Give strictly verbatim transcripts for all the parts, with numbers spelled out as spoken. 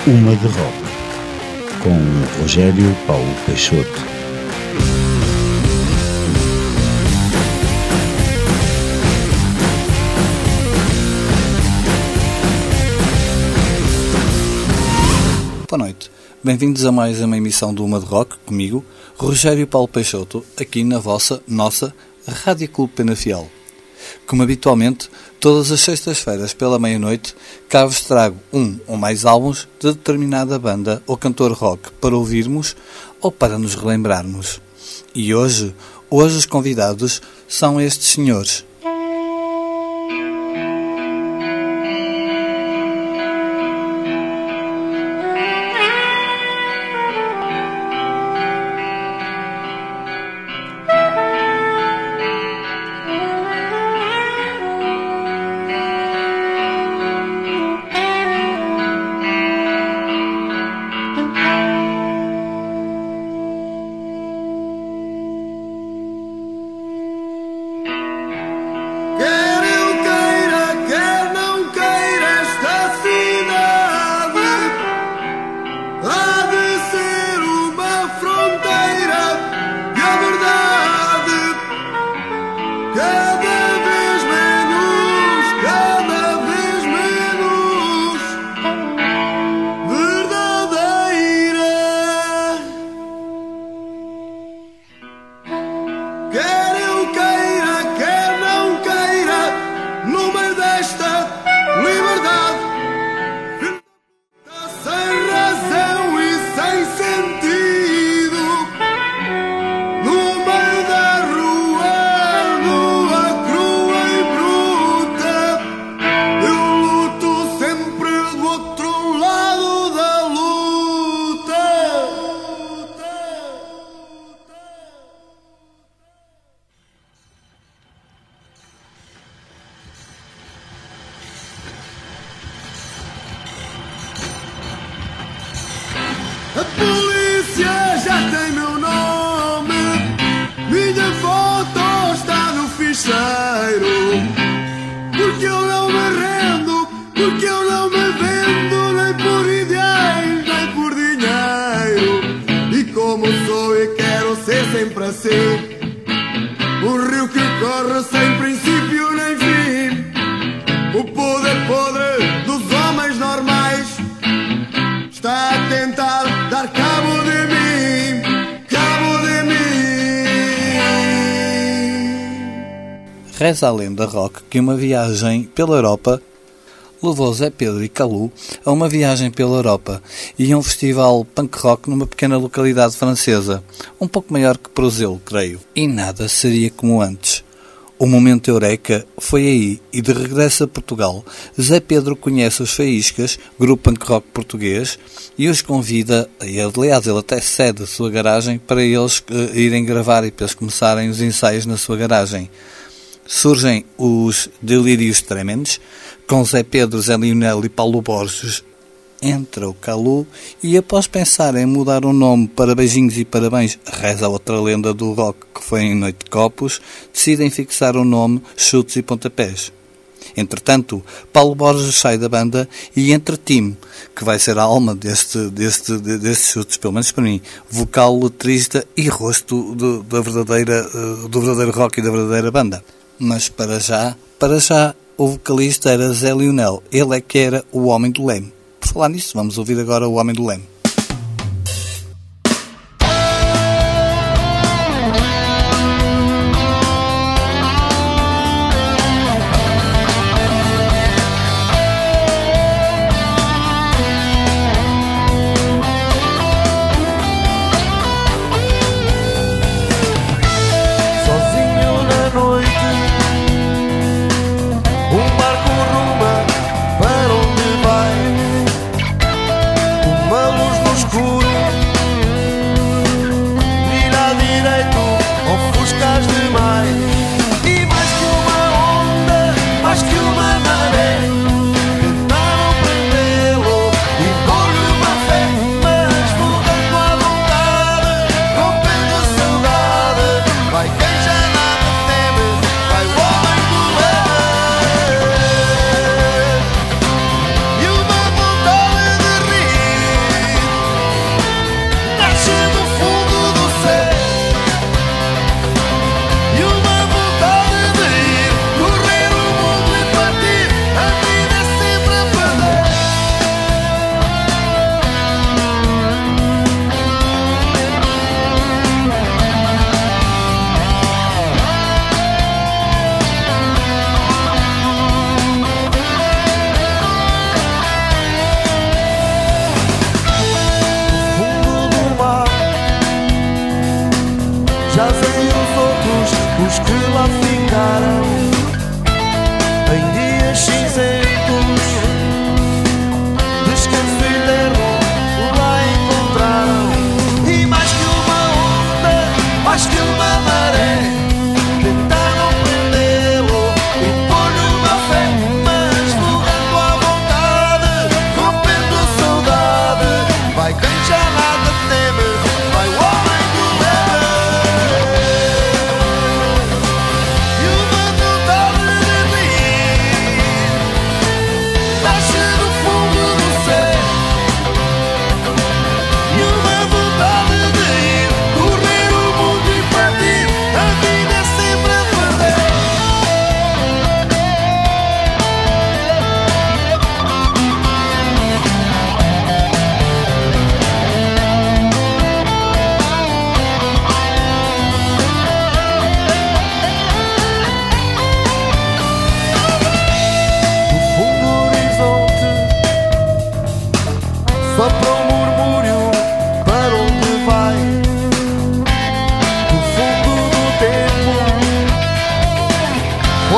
Uma de Rock, com Rogério Paulo Peixoto. Boa noite, bem-vindos a mais uma emissão do Uma de Rock, comigo, Rogério Paulo Peixoto, aqui na vossa, nossa, Rádio Clube Penafiel. Como habitualmente, todas as sextas-feiras pela meia-noite, cá vos trago um ou mais álbuns de determinada banda ou cantor rock para ouvirmos ou para nos relembrarmos. E hoje, hoje os convidados são estes senhores. Reza a lenda rock que uma viagem pela Europa levou Zé Pedro e Calu a uma viagem pela Europa e a um festival punk rock numa pequena localidade francesa, um pouco maior que Prozelo, creio. E nada seria como antes. O momento eureka foi aí, e de regresso a Portugal, Zé Pedro conhece os Faíscas, grupo punk rock português, e os convida, e aliás ele até cede a sua garagem para eles uh, irem gravar e para eles começarem os ensaios na sua garagem. Surgem os Delírios Tremens, com Zé Pedro, Zé Lionel e Paulo Borges. Entra o Calu e, após pensar em mudar o nome para Beijinhos e Parabéns, reza outra lenda do rock que foi em Noite de Copos, decidem fixar o nome Chutes e Pontapés. Entretanto, Paulo Borges sai da banda e entra Tim, que vai ser a alma deste, deste, destes chutes, pelo menos para mim, vocal, letrista e rosto do, da verdadeira, do verdadeiro rock e da verdadeira banda. Mas para já, para já, o vocalista era Zé Lionel, ele é que era o Homem do Leme. Por falar nisso, vamos ouvir agora o Homem do Leme. Uma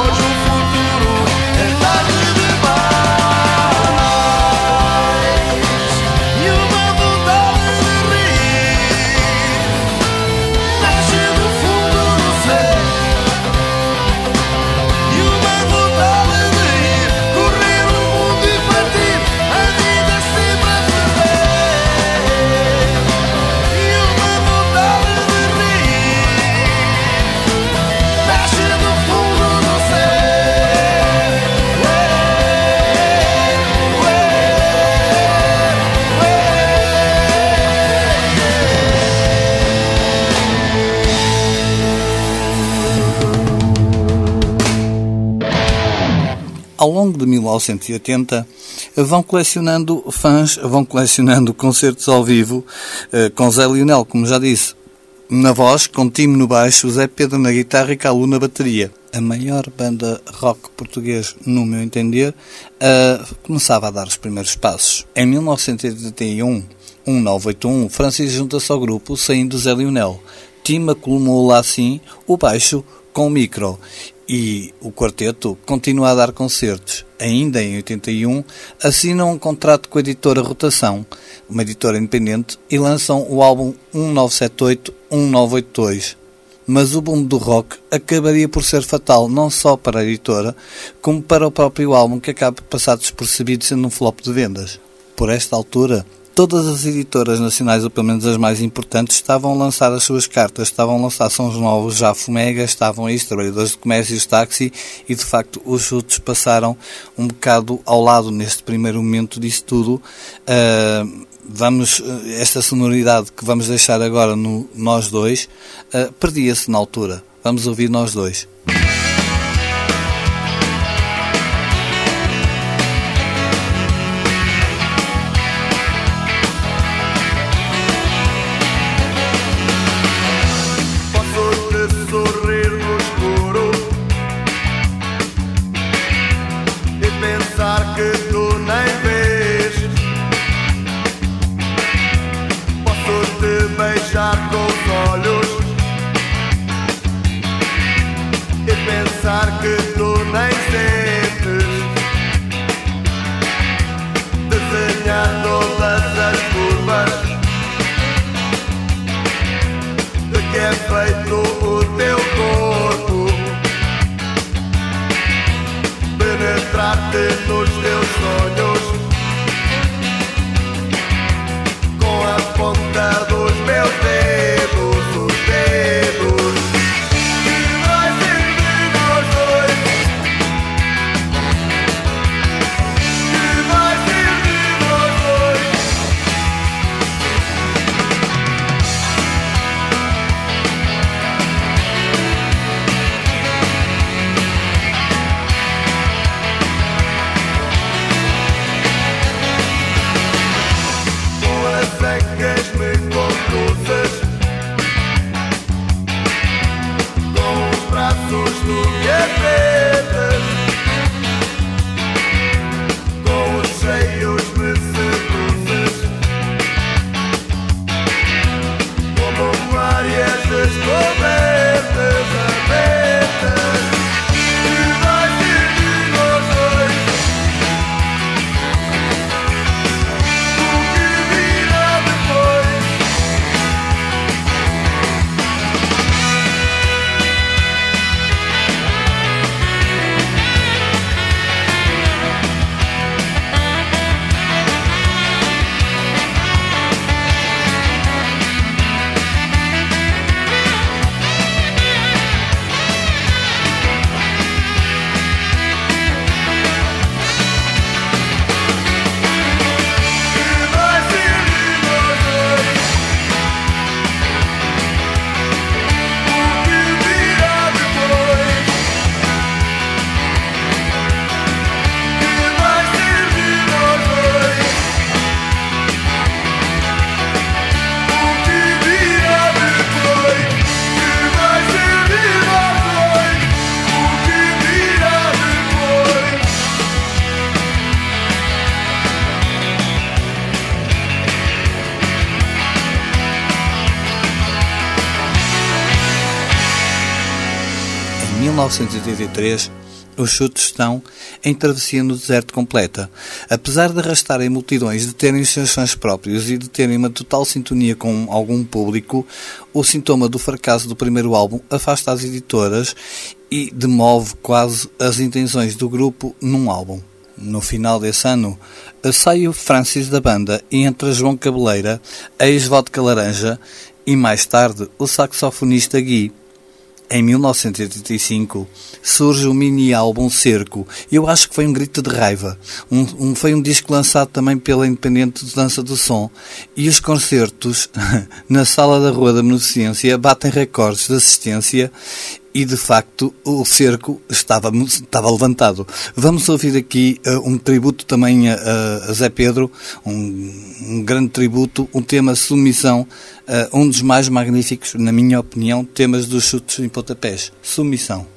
Ao longo de mil novecentos e oitenta, vão colecionando fãs, vão colecionando concertos ao vivo, com Zé Lionel, como já disse, na voz, com Timo no baixo, Zé Pedro na guitarra e Calu na bateria. A maior banda rock português, no meu entender, uh, começava a dar os primeiros passos. Em mil novecentos e oitenta e um, mil novecentos e oitenta e um, Francisco junta-se ao grupo, saindo Zé Lionel. Timo colmou lá assim o baixo com o micro. E o quarteto continua a dar concertos. Ainda em oitenta e um, assinam um contrato com a editora Rotação, uma editora independente, e lançam o álbum mil novecentos e setenta e oito, mil novecentos e oitenta e dois. Mas o boom do rock acabaria por ser fatal não só para a editora, como para o próprio álbum, que acaba por passar despercebido sendo um flop de vendas. Por esta altura, todas as editoras nacionais, ou pelo menos as mais importantes, estavam a lançar as suas cartas, estavam a lançar sons novos, já a Fomega, estavam aí os Trabalhadores de Comércio e os Táxi, e de facto os chutes passaram um bocado ao lado neste primeiro momento disso tudo. Uh, vamos, esta sonoridade que vamos deixar agora no Nós Dois, uh, perdia-se na altura. Vamos ouvir Nós Dois. Pensar que tu nem sentes, desenhar todas as curvas de que é feito o teu corpo, penetrar-te nos teus sonhos com a ponta dos meus dedos, os dedos. Em mil novecentos e oitenta e três, Os Chutos estão em travessia no deserto completa. Apesar de arrastarem multidões, de terem os seus fãs próprios e de terem uma total sintonia com algum público, o sintoma do fracasso do primeiro álbum afasta as editoras e demove quase as intenções do grupo num álbum. No final desse ano, sai o Francis da banda e entra João Cabeleira, ex-Vodka Laranja, e mais tarde o saxofonista Gui. Em mil novecentos e oitenta e cinco surge o mini-álbum Cerco. Eu acho que foi um grito de raiva. Um, um, foi um disco lançado também pela Independente de Dança do Som. E os concertos na Sala da Rua da Beneficência batem recordes de assistência e, de facto, o cerco estava, estava levantado. Vamos ouvir aqui uh, um tributo também a, a Zé Pedro, um, um grande tributo, um tema Submissão, uh, um dos mais magníficos, na minha opinião, temas dos Chutos em Pontapés. Submissão.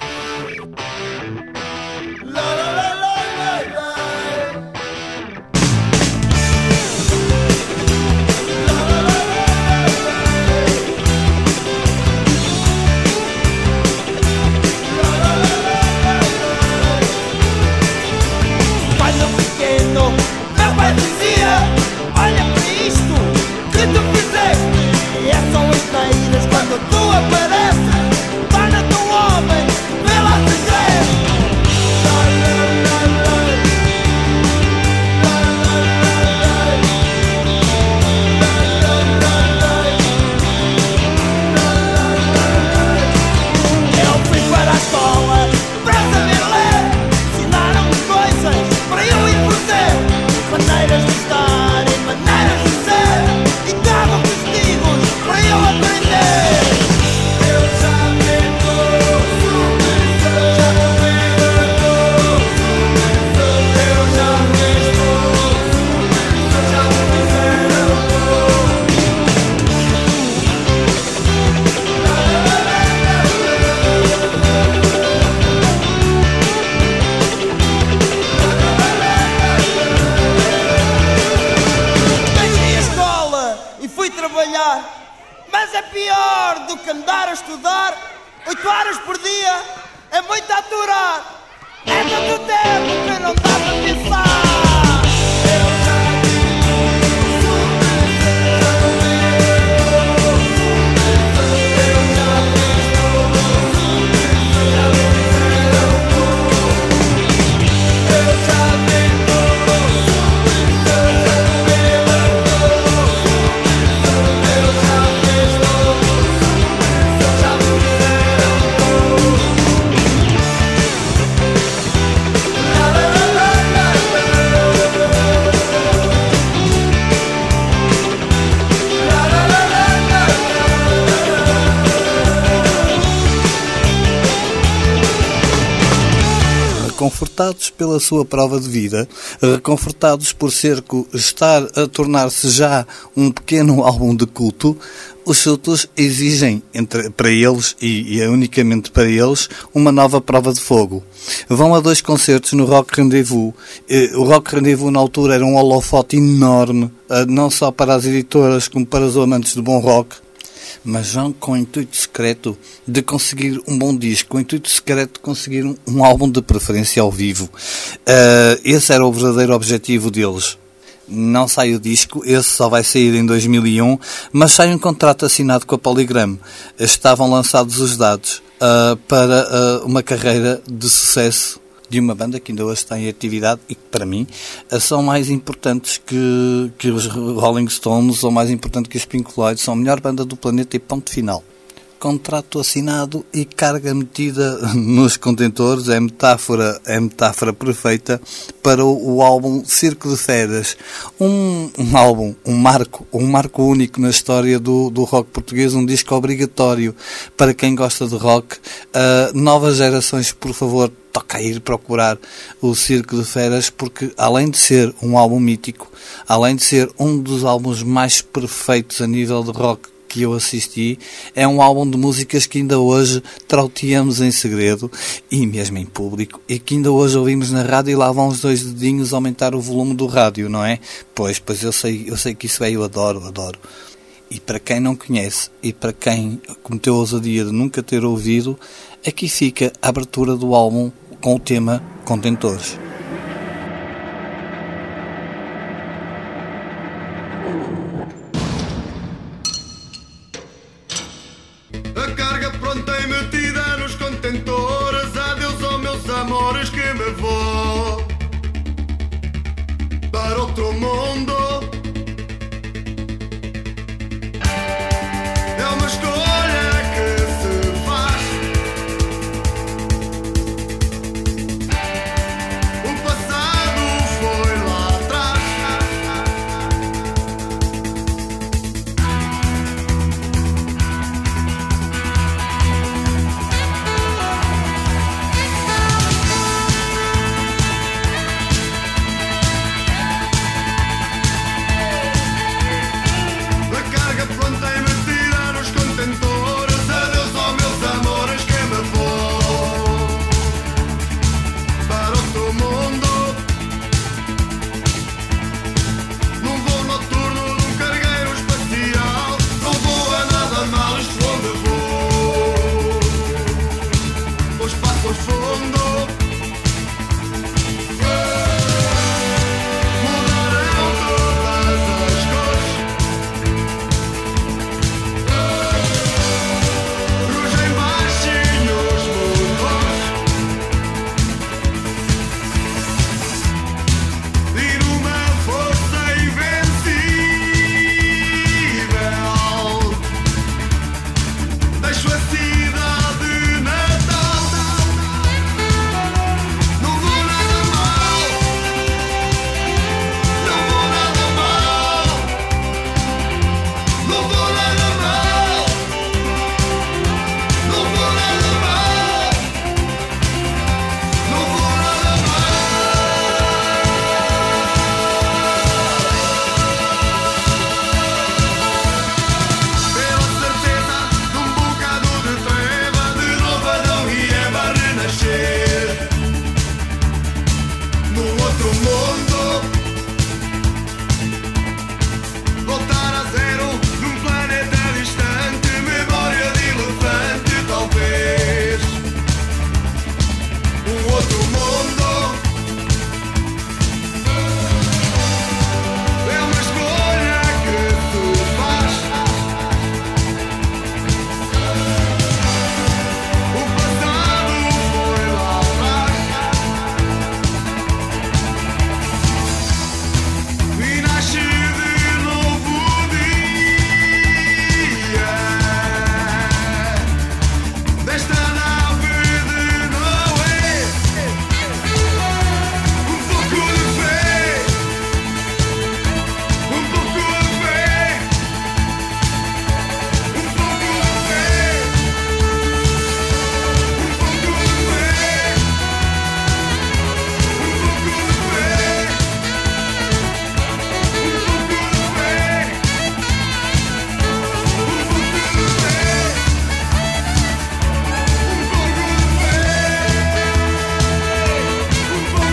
Mas é pior do que andar a estudar oito horas por dia, é muito a aturar. É tanto tempo que não dá para pensar. Reconfortados pela sua prova de vida, reconfortados por Cerco estar a tornar-se já um pequeno álbum de culto, os Chutos exigem, entre, para eles, e, e é unicamente para eles, uma nova prova de fogo. Vão a dois concertos no Rock Rendezvous. O Rock Rendezvous na altura era um holofote enorme, não só para as editoras como para os amantes do bom rock, mas vão com o intuito secreto de conseguir um bom disco, com o intuito secreto de conseguir um, um álbum de preferência ao vivo. Uh, esse era o verdadeiro objetivo deles. Não sai o disco, esse só vai sair em dois mil e um, mas sai um contrato assinado com a Polygram. Estavam lançados os dados uh, para uh, uma carreira de sucesso de uma banda que ainda hoje está em atividade e que, para mim, são mais importantes que, que os Rolling Stones, ou mais importantes que os Pink Floyd, são a melhor banda do planeta e ponto final. Contrato assinado e carga metida nos contentores é metáfora, é metáfora perfeita para o, o álbum Circo de Feras. Um, um álbum, um marco, um marco único na história do, do rock português, um disco obrigatório para quem gosta de rock. Uh, novas gerações, por favor, toca a ir procurar o Circo de Feras, porque além de ser um álbum mítico, além de ser um dos álbuns mais perfeitos a nível de rock que eu assisti, é um álbum de músicas que ainda hoje trauteamos em segredo e mesmo em público, e que ainda hoje ouvimos na rádio e lá vão os dois dedinhos aumentar o volume do rádio, não é? Pois, pois eu sei, eu sei que isso é, eu adoro, adoro. E para quem não conhece e para quem cometeu a ousadia de nunca ter ouvido, aqui fica a abertura do álbum com o tema Contentores. A carga pronta e metida nos contentores. Adeus aos meus amores que me vou para outro mundo. É uma escolha que se faz. O passado foi lá atrás. A carga pronta e metida nos contentores. Adeus aos meus amores que me vou para outro mundo. Num voo noturno de um cargueiro espacial. Não vou a nada mal, isto onde vou. O espaço fundo. Mudarão todas as cores. Rugem baixinhos motores. E numa força invencível deixo a cidade natal. Não vou nada mal. Não vou nada mal. Não vou nada mal. Não vou nada mal. Não vou nada Pela certeza de um bocado de treva, de novo Adão e Eva renascer num outro mundo. Voltar a zero num planeta distante, memória de elefante, talvez. Um outro mundo. É uma escolha que se faz. O passado foi lá atrás. E nasce de novo dia desta nave de Noé. Um pouco de fé. Um pouco de fé. Um pouco de fé. Um pouco de fé. Um pouco de fé. Um pouco de fé. Um pouco de fé. Um pouco de fé. Um pouco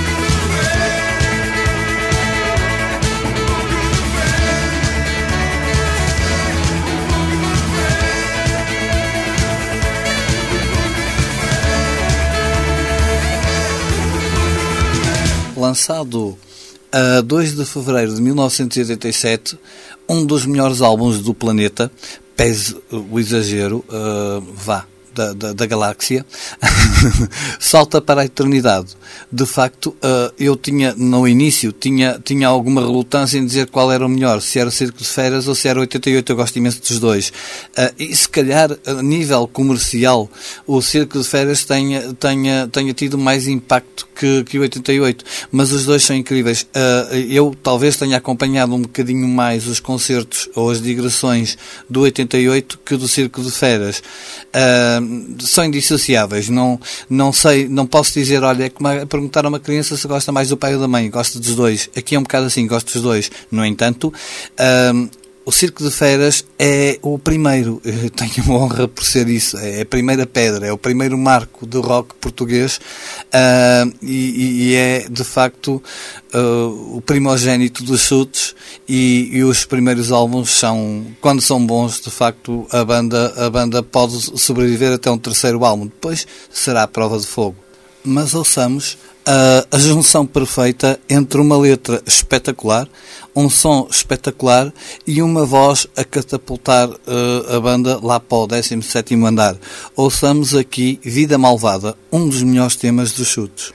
Lançado a dois de fevereiro de mil novecentos e oitenta e sete, um dos melhores álbuns do planeta, pese o exagero, uh, vá, da, da, da galáxia, salta para a eternidade. De facto, uh, eu tinha, no início, tinha, tinha alguma relutância em dizer qual era o melhor, se era o Circo de Feras ou se era o oitenta e oito, eu gosto imenso dos dois. Uh, e se calhar, a nível comercial, o Circo de Feras tenha, tenha, tenha tido mais impacto que, que o oitenta e oito, mas os dois são incríveis. Uh, eu talvez tenha acompanhado um bocadinho mais os concertos ou as digressões do oitenta e oito que do Circo de Feras. Uh, são indissociáveis, não, não sei, não posso dizer, olha, é como a perguntar a uma criança se gosta mais do pai ou da mãe, gosta dos dois. Aqui é um bocado assim, gosto dos dois. No entanto, uh, o Circo de Feras é o primeiro, eu tenho uma honra por ser isso, é a primeira pedra, é o primeiro marco do rock português, uh, e, e é de facto uh, o primogénito dos chutes, e, e os primeiros álbuns são, quando são bons, de facto a banda, a banda pode sobreviver até um terceiro álbum, depois será a prova de fogo. mas ouçamos a, a junção perfeita entre uma letra espetacular, um som espetacular e uma voz a catapultar uh, a banda lá para o décimo sétimo andar. Ouçamos aqui Vida Malvada, um dos melhores temas dos Chutes.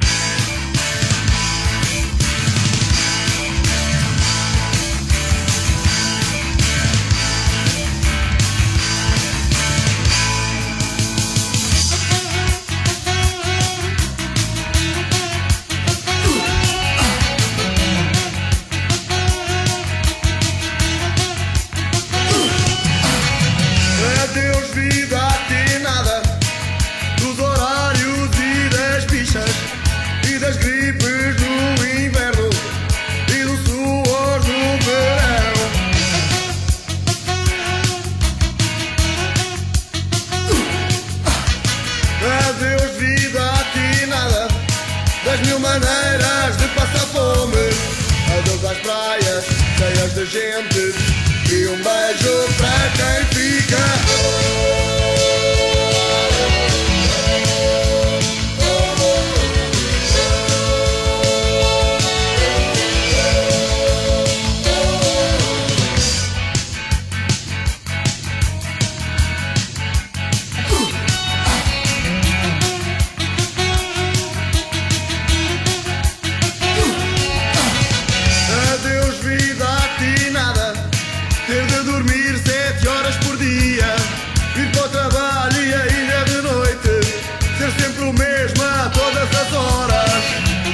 Adeus vida, aqui nada dos horários e das bichas e das gripes no inverno e do suor no verão. Adeus vida, aqui nada das mil maneiras de passar fome. Adeus às praias cheias de gente e um beijo para quem fica. Adeus vida, aqui nada ter de dormir sete horas por dia, ir para o trabalho e ainda de noite, ser sempre o mesmo a todas as horas.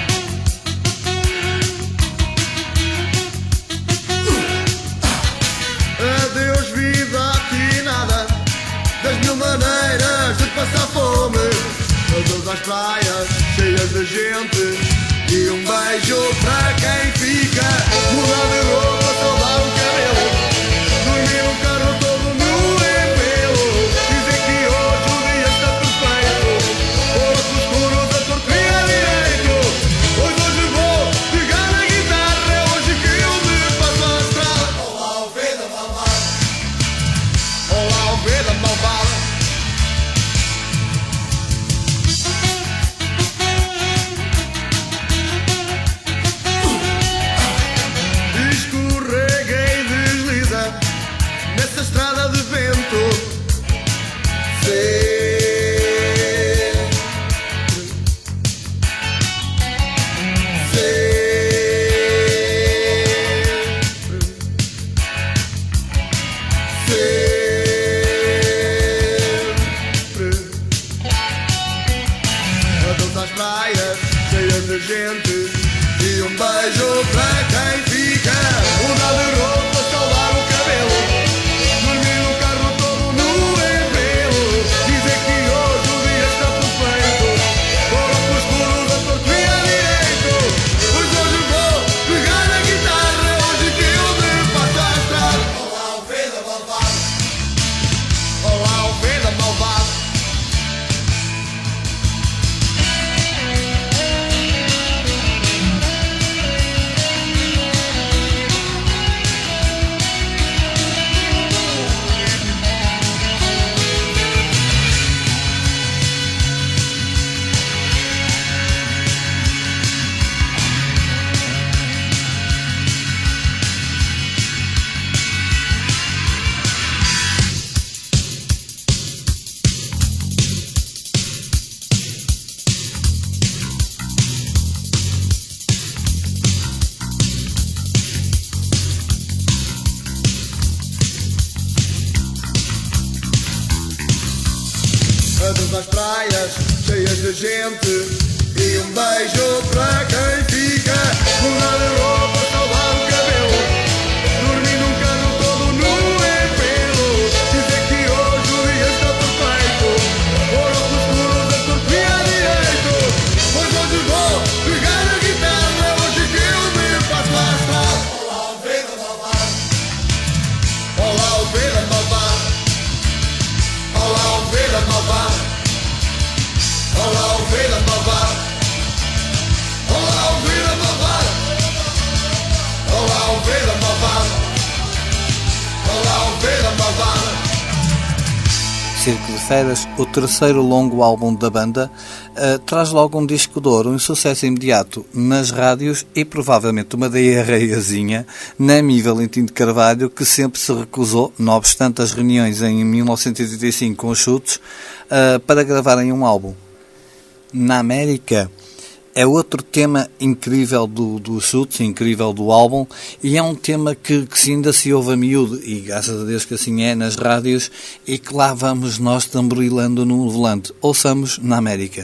Adeus vida, aqui nada das mil maneiras de passar fome. Adeus às praias cheias de gente e um beijo para quem fica. Mudar de roupa, saudar o cabelo, dormir no carro todo nu em pelo. Dizem que hoje o dia está perfeito, óculos escuros a torcer a direito. Hoje hoje vou pegar na guitarra, é hoje que eu me passo a estrada. Olá, ovelha malvada, olá, ovelha malvada. Escorrega e desliza nessa estrada de vento. Adeus às praias cheias de gente e um beijo para quem fica. Mudar de roupa, saudar o cabelo, dormir no carro todo nu em pelo. Dizem que hoje o dia está perfeito, óculos escuros a torto e a direito. Pois hoje vou pegar na guitarra, é hoje que eu me passo a estrada. Olá, ovelha malvada, olá, ovelha malvada. Adeus às praias cheias de gente e um beijo para quem fica. Mudar de roupa, saudar o cabelo, dormir num carro todo nu em pelo. Dizem que hoje o dia está perfeito, óculos escuros a torto e a direito. Pois hoje vou pegar na guitarra, é hoje que eu me passo a estrada. Olá, ovelha malvada, olá, ovelha malvada, olá, ovelha malvada, olá, ovelha malvada, olá, ovelha malvada, olá, ovelha malvada, olá, ovelha malvada. Circo de Feras, o terceiro longo álbum da banda, uh, traz logo um disco de ouro, um sucesso imediato nas rádios e provavelmente uma diarreiazinha na Mi Valentim de Carvalho, que sempre se recusou, não obstante as reuniões em mil novecentos e oitenta e cinco com os Chutes, uh, para gravarem um álbum. Na América é outro tema incrível do, do Chutes, incrível do álbum, e é um tema que, que ainda se ouve a miúdo, e graças a Deus que assim é, nas rádios, e que lá vamos nós tamborilando no volante. Ouçamos Na América.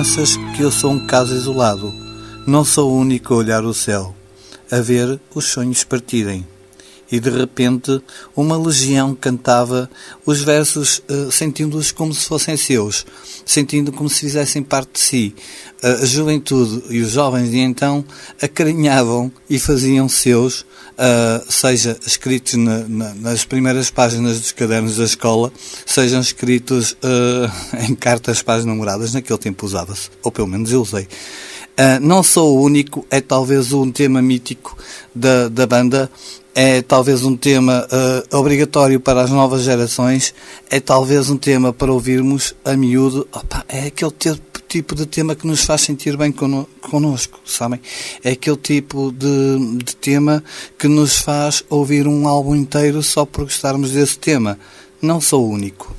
pensas que eu sou um caso isolado. Não sou o único a olhar o céu, a ver os sonhos partirem. E de repente uma legião cantava os versos uh, sentindo-os como se fossem seus, sentindo como se fizessem parte de si. Uh, a juventude e os jovens de então acarinhavam e faziam seus, uh, seja escritos na, na, nas primeiras páginas dos cadernos da escola, sejam escritos uh, em cartas para as namoradas, naquele tempo usava-se, ou pelo menos eu usei. Uh, não sou o único, é talvez um tema mítico da, da banda. É talvez um tema uh, obrigatório para as novas gerações, é talvez um tema para ouvirmos a miúdo. Opa, é aquele tipo de tema que nos faz sentir bem cono- connosco, sabem? É aquele tipo de, de tema que nos faz ouvir um álbum inteiro só por gostarmos desse tema. Não sou o único.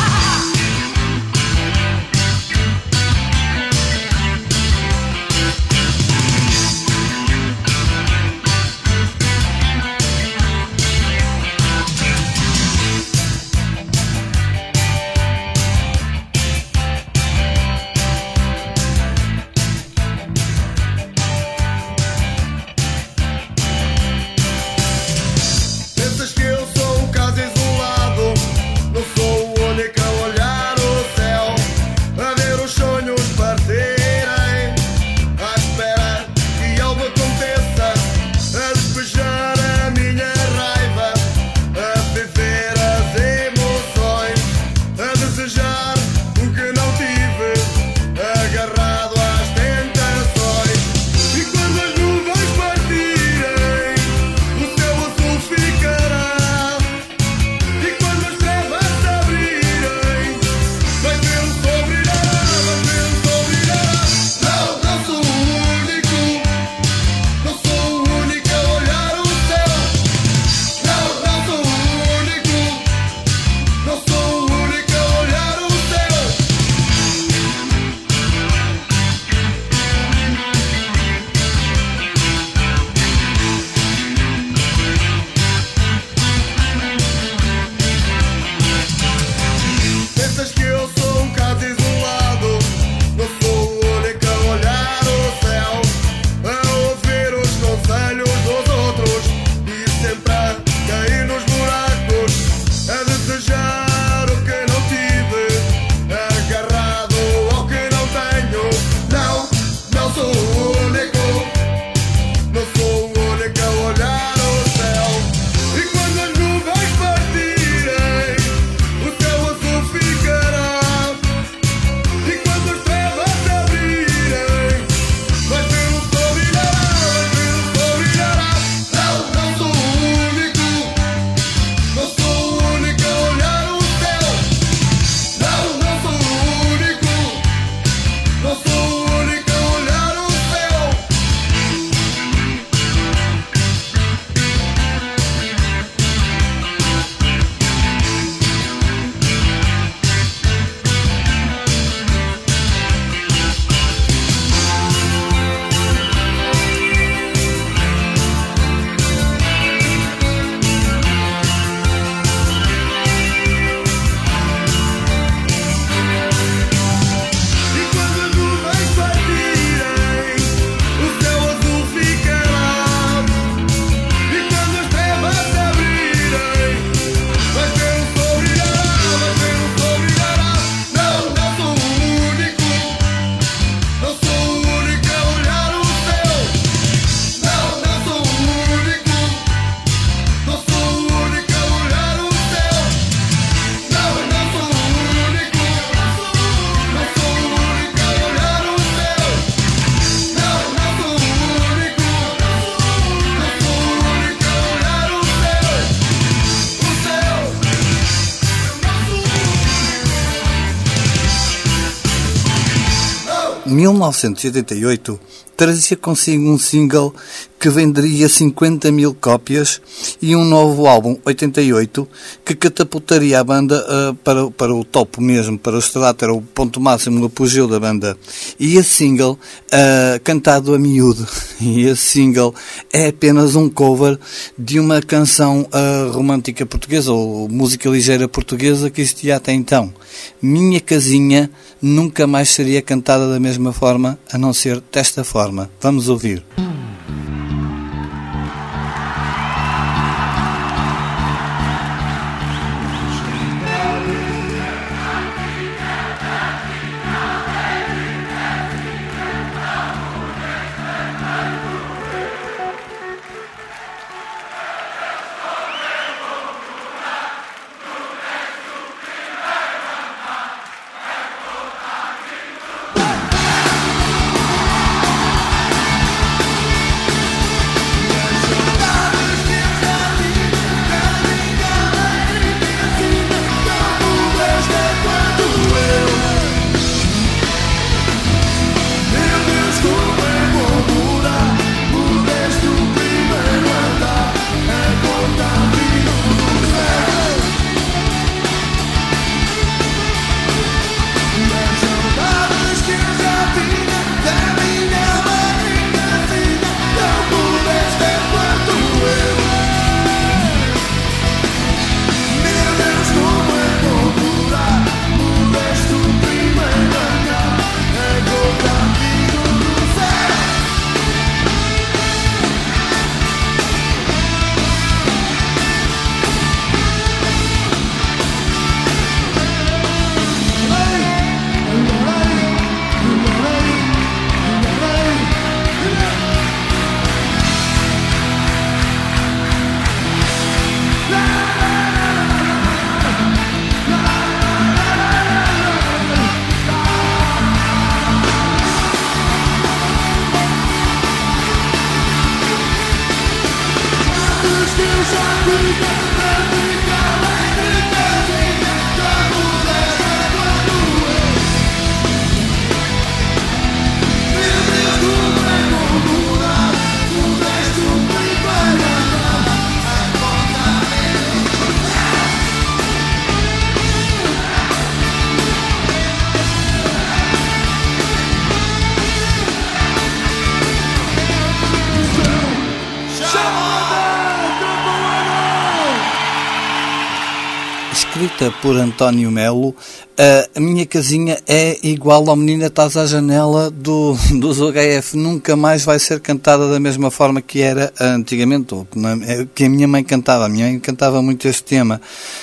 Pensas que eu sou um caso isolado? Não sou o único a olhar o céu, a ver os sonhos partirem, à espera que algo aconteça, a despejar a minha raiva, a viver as emoções, a desejar o que não tive, agarrado às tentações. E quando as nuvens partirem, o céu azul ficará. E quando as trevas se abrirem, vai ver o sol brilhará, vai ver o sol brilhará. Não, não sou o único, não sou o único a olhar o céu. Não, não sou o único, não sou o único a olhar o céu. Pensas que eu sou um caso isolado? Não sou o único a olhar o céu, a ouvir os conselhos dos outros e sempre a cair nos buracos, a desejar o que não tive, agarrado ao que não tenho. Não, não sou o único, não sou o único a olhar o céu. E quando as nuvens partirem, o céu azul ficará. E quando as trevas se abrirem, vai ver o sol brilhará, vai ver o sol brilhará. Não, não sou o único, não sou o único a olhar o céu. Não, não sou o único, não sou o único a olhar o céu. E quando as nuvens partirem, o céu azul ficará. E quando as trevas se abrirem, vai ver o sol brilhará, vai ver o sol brilhará. Não, não sou o único, não sou o único a olhar o céu. Não, não sou o único, não sou o único a olhar o céu. Não, não sou o único, não sou o único a olhar o céu. Não, não sou o único, não sou o único a olhar o céu. O céu, mil novecentos e oitenta e oito trazia consigo um single que que venderia cinquenta mil cópias, e um novo álbum, oitenta e oito, que catapultaria a banda uh, para, para o topo mesmo, para o estrelato, era o ponto máximo, o apogeu da banda. E esse single, uh, cantado a miúdo, e esse single é apenas um cover de uma canção uh, romântica portuguesa, ou música ligeira portuguesa, que existia até então. Minha Casinha nunca mais seria cantada da mesma forma, a não ser desta forma. Vamos ouvir. Escrita por António Melo, a Minha Casinha é igual ao Menina Estás à Janela do, dos O H F. Nunca mais vai ser cantada da mesma forma que era antigamente, ou que a minha mãe cantava. A minha mãe cantava muito este tema.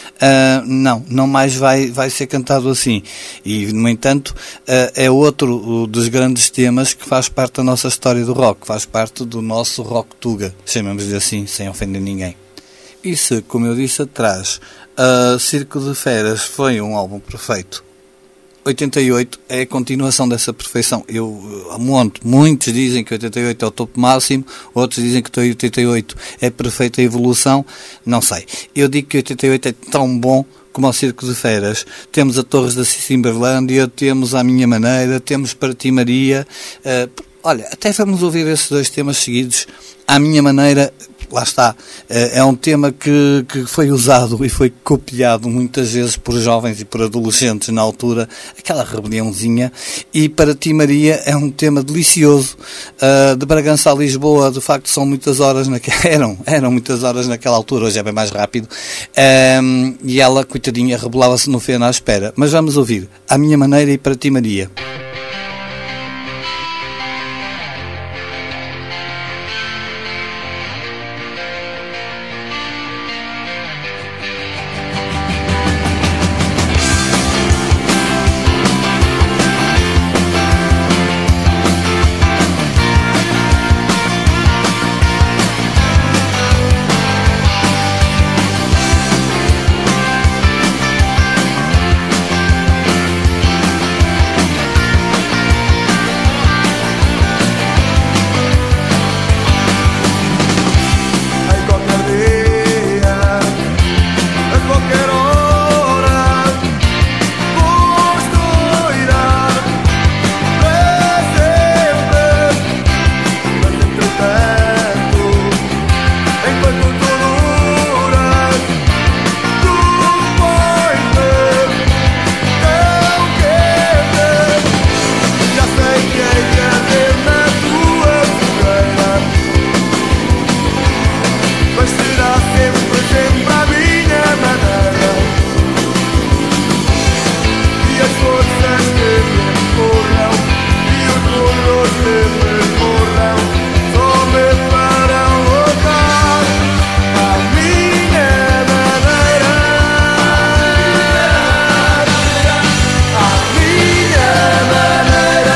Uh, não, não mais vai, vai ser cantado assim. E, no entanto, uh, é outro dos grandes temas que faz parte da nossa história do rock, faz parte do nosso rock tuga, chamamos-lhe assim, sem ofender ninguém. E se, como eu disse atrás, Uh, Circo de Feras foi um álbum perfeito, oitenta e oito é a continuação dessa perfeição. Eu, há muito, muitos dizem que oitenta e oito é o topo máximo, outros dizem que oitenta e oito é perfeita evolução, não sei. Eu digo que oitenta e oito é tão bom como ao Circo de Feras. Temos a Torres da Cimberlândia, temos A Minha Maneira, temos Para Ti Maria. Uh, olha, até vamos ouvir esses dois temas seguidos. À Minha Maneira, lá está, é um tema que, que foi usado e foi copiado muitas vezes por jovens e por adolescentes na altura, aquela rebeliãozinha. E Para Ti Maria é um tema delicioso, uh, de Bragança a Lisboa, de facto são muitas horas, naquela, eram, eram muitas horas naquela altura, hoje é bem mais rápido, um, e ela, coitadinha, rebelava-se no feno à espera. Mas vamos ouvir À Minha Maneira e Para Ti Maria. We'll be right back. forças que me empurram e os burros que me empurram só me farão lutar à minha maneira, à minha maneira.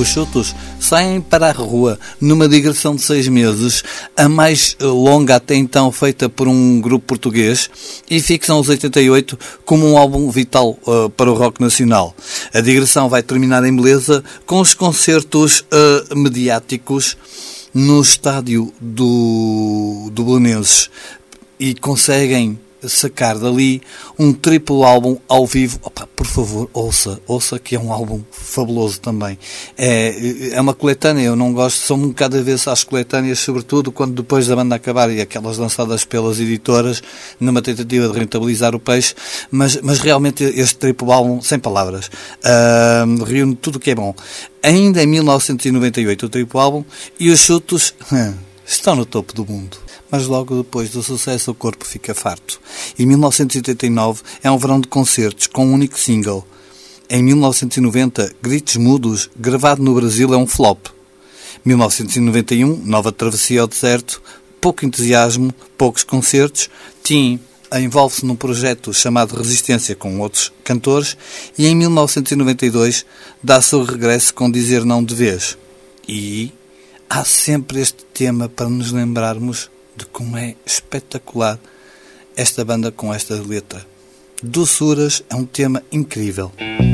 Os Chutos saem para a rua numa digressão de seis meses, a mais longa até então feita por um grupo português, e fixam os oitenta e oito como um álbum vital uh, para o rock nacional. A digressão vai terminar em beleza com os concertos uh, mediáticos no estádio do, do Belenenses, e conseguem sacar dali um triplo álbum ao vivo. Opa, por favor, ouça, ouça que é um álbum fabuloso também. É, é uma coletânea, eu não gosto, são um bocado a vez às coletâneas, sobretudo quando depois da banda acabar e aquelas lançadas pelas editoras, numa tentativa de rentabilizar o peixe, mas, mas realmente este triplo álbum, sem palavras, uh, reúne tudo o que é bom. Ainda em mil novecentos e noventa e oito o triplo álbum, e os Chutos estão no topo do mundo. Mas logo depois do sucesso o corpo fica farto. Em mil novecentos e oitenta e nove é um verão de concertos com um único single. Em mil novecentos e noventa, Gritos Mudos, gravado no Brasil, é um flop. mil novecentos e noventa e um, nova travessia ao deserto, pouco entusiasmo, poucos concertos. Tim envolve-se num projeto chamado Resistência com outros cantores, e em mil novecentos e noventa e dois dá-se o regresso com Dizer Não de Vez. E há sempre este tema para nos lembrarmos de como é espetacular esta banda com esta letra. Doçuras é um tema incrível.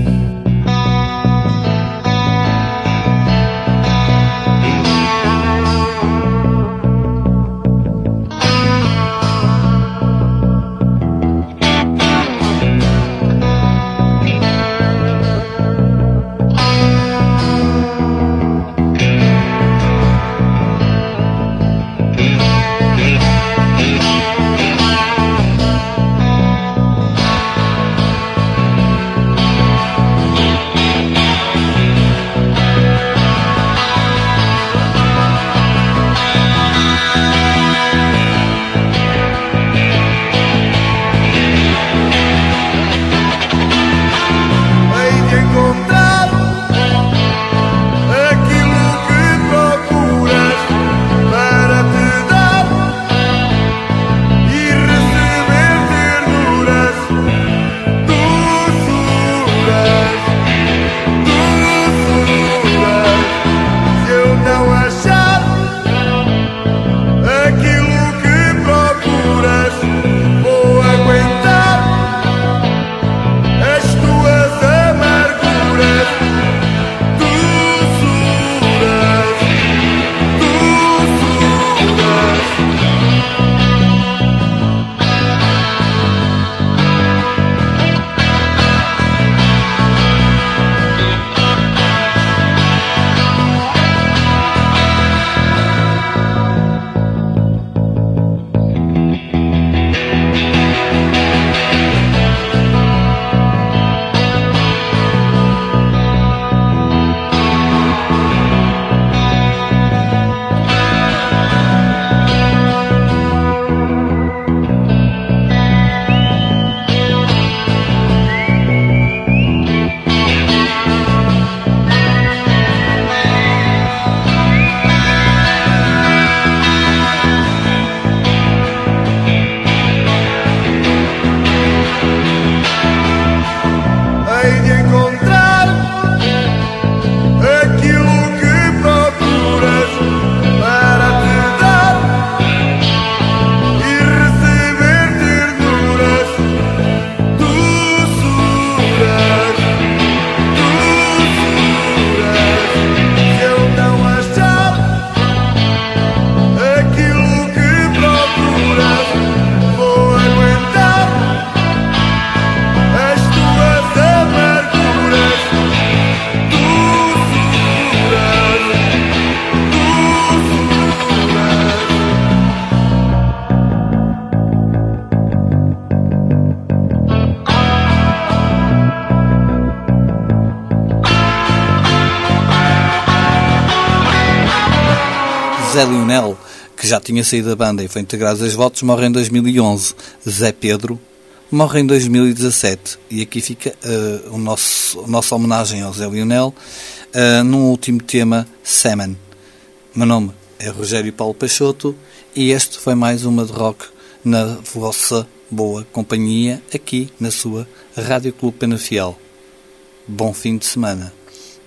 Zé Lionel, que já tinha saído da banda e foi integrado aos votos, morre em dois mil e onze. Zé Pedro morre em dois mil e dezassete. E aqui fica uh, o nosso, a nossa homenagem ao Zé Lionel uh, num último tema, Salmon. Meu nome é Rogério Paulo Peixoto e este foi mais uma de rock na vossa boa companhia aqui na sua Rádio Clube Penafiel. Bom fim de semana.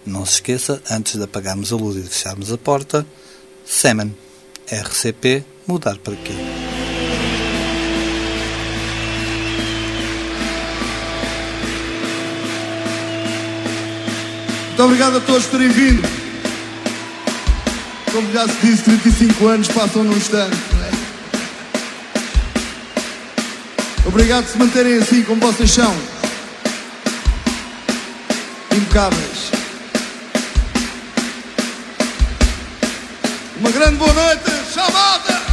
Não se esqueça, antes de apagarmos a luz e de fecharmos a porta, Semen, R C P, mudar para quê? Muito obrigado a todos por terem vindo. Como já se disse, trinta e cinco anos passam num instante, não é? Obrigado por se manterem assim como vocês são. Impecáveis. Uma grande boa noite. Tchau, malta!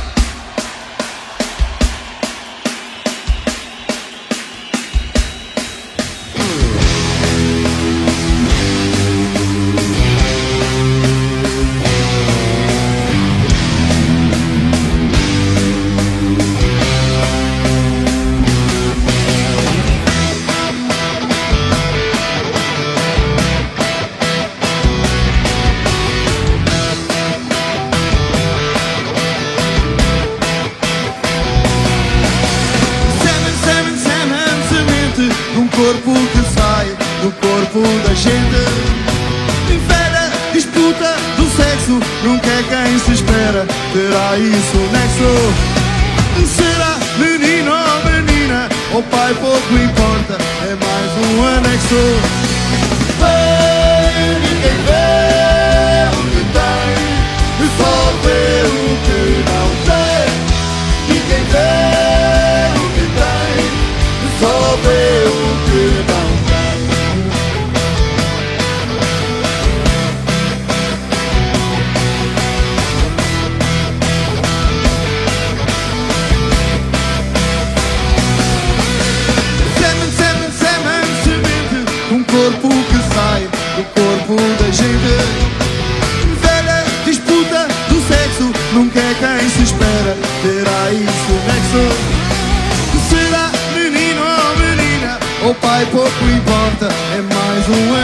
Corpo que sai do corpo da gente. Velha disputa do sexo, nunca é quem se espera. Terá isso nexo? Será menino ou menina? O pai pouco importa, é mais um anexo. Vem, ninguém vê o que tem, só vê o que não tem. Ninguém vê o que tem, só vê o que não tem. Semen, semen, semen, semente, um corpo que sai do corpo da gente. Velha disputa do sexo, nunca é quem se espera. Terá isso nexo? Será menino ou menina? O pai pouco importa, é mais um